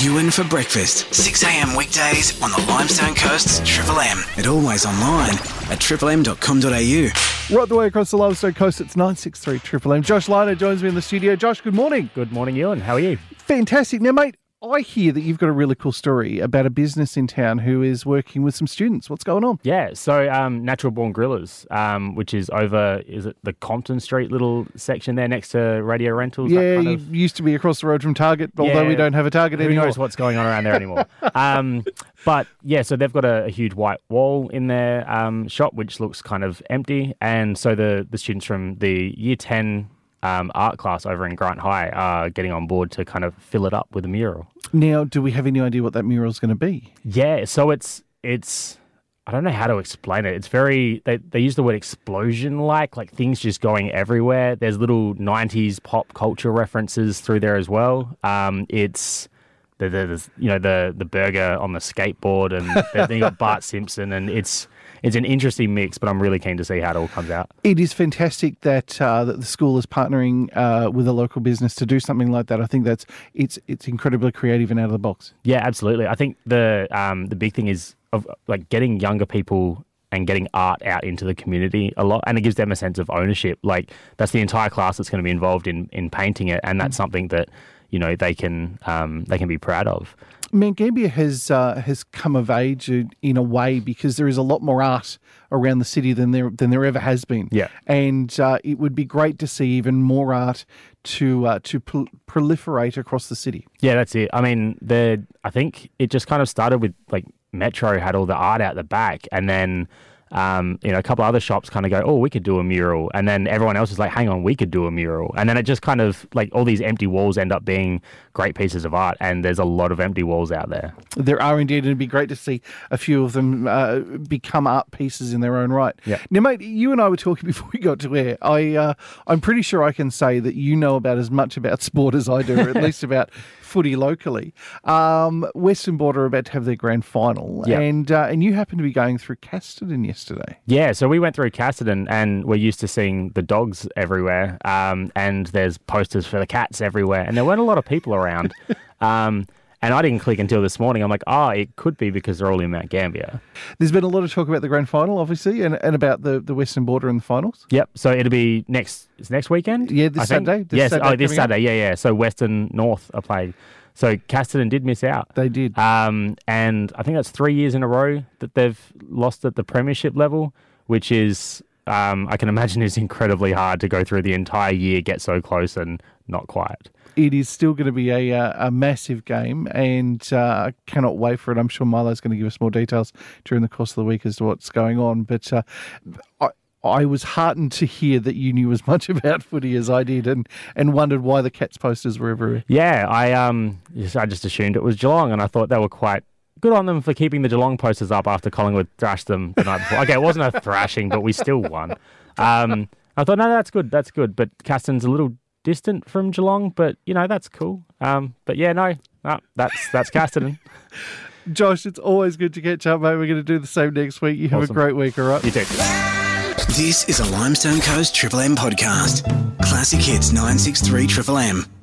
Ewan for breakfast, 6 a.m. weekdays on the Limestone Coast's Triple M. And always online at triplem.com.au. Right the way across the Limestone Coast, it's 963 Triple M. Josh Lino joins me in the studio. Josh, good morning. Good morning, Ewan. How are you? Fantastic. Now, mate, I hear that you've got a really cool story about a business in town who is working with some students. What's going on? Yeah, so Natural Born Grillers, which is over, is it the Compton Street little section there next to Radio Rentals? Yeah, you used to be across the road from Target, although we don't have a Target anymore. Who knows what's going on around there anymore? But yeah, so they've got a huge white wall in their shop, which looks kind of empty. And so the students from the Year 10 art class over in Grant High are getting on board to kind of fill it up with a mural. Now, do we have any idea what that mural is going to be? Yeah, so it's I don't know how to explain it. It's very, they use the word explosion-like things just going everywhere. There's little 90s pop culture references through there as well. It's there's the burger on the skateboard, and then you got Bart Simpson, and it's an interesting mix, but I'm really keen to see how it all comes out. It is fantastic that that the school is partnering with a local business to do something like that. I think it's incredibly creative and out of the box. Yeah, absolutely. I think the big thing is of getting younger people and getting art out into the community a lot, and it gives them a sense of ownership. That's the entire class that's going to be involved in painting it, and that's something that they can be proud of. Mount Gambier has come of age in a way because there is a lot more art around the city than there ever has been. Yeah, and it would be great to see even more art to proliferate across the city. Yeah, that's it. I mean, I think it just kind of started with Metro had all the art out the back, and then a couple of other shops kind of go, oh, we could do a mural. And then everyone else is like, hang on, we could do a mural. And then it just kind of all these empty walls end up being great pieces of art. And there's a lot of empty walls out there. There are indeed. And it'd be great to see a few of them become art pieces in their own right. Yeah. Now, mate, you and I were talking before we got to air. I'm pretty sure I can say that you know about as much about sport as I do, or at least about footy locally. Western Border are about to have their grand final, yep. and you happen to be going through Casterton yesterday. Yeah, so we went through Casterton, and we're used to seeing the dogs everywhere, and there's posters for the cats everywhere, and there weren't a lot of people around. And I didn't click until this morning. I'm like, it could be because they're all in Mount Gambier. There's been a lot of talk about the grand final, obviously, and about the Western Border and the finals. Yep. So it'll be next weekend? Yeah, this Saturday. This Saturday. Yeah. So Western North are playing. So Casterton did miss out. They did. And I think that's 3 years in a row that they've lost at the premiership level, which is, I can imagine, is incredibly hard to go through the entire year, get so close and not quite. It is still going to be a massive game, and I cannot wait for it. I'm sure Milo's going to give us more details during the course of the week as to what's going on. But I was heartened to hear that you knew as much about footy as I did, and wondered why the Cats posters were everywhere. Yeah, I just assumed it was Geelong, and I thought they were quite good on them for keeping the Geelong posters up after Collingwood thrashed them the night before. Okay, it wasn't a thrashing, but we still won. I thought, no, that's good. But Casterton's a little distant from Geelong, but that's cool. But yeah, no, that's Casterton. Josh, it's always good to catch up, mate. We're going to do the same next week. You have a great week, all right? You too. This is a Limestone Coast Triple M podcast. Classic hits 963 Triple M.